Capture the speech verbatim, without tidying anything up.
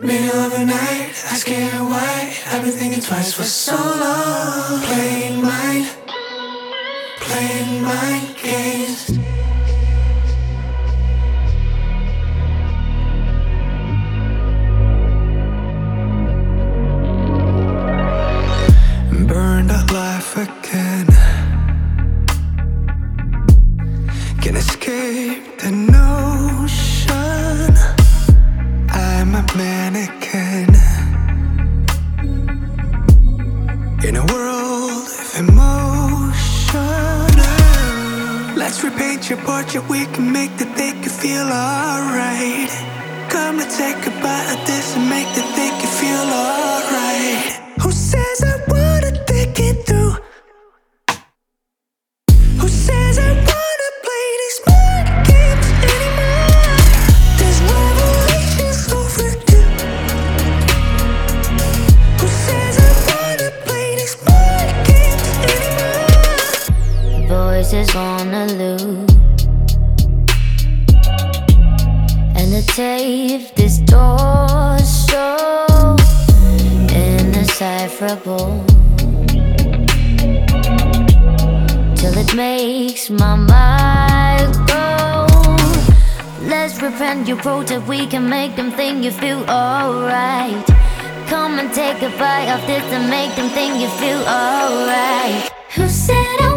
Middle of the night, asking why. I've been thinking twice for so long. Playing mind, playing mind games. Burned out life again. Can't escape the notion I'm a mannequin in a world of emotion. Let's repaint your portrait, we can make the think you feel alright. Come to take a bite of this and make the think you feel alright. Who says I wanna think it through? Who says I wanna play these mind games anymore? There's revelations overdue. Who says I wanna play these mind games anymore? Voices on a loop, and the tape distorts so indecipherable, till it makes my mind go. Let's repent your protest, we can make them think you feel alright. Come and take a bite of this and make them think you feel alright. Who said I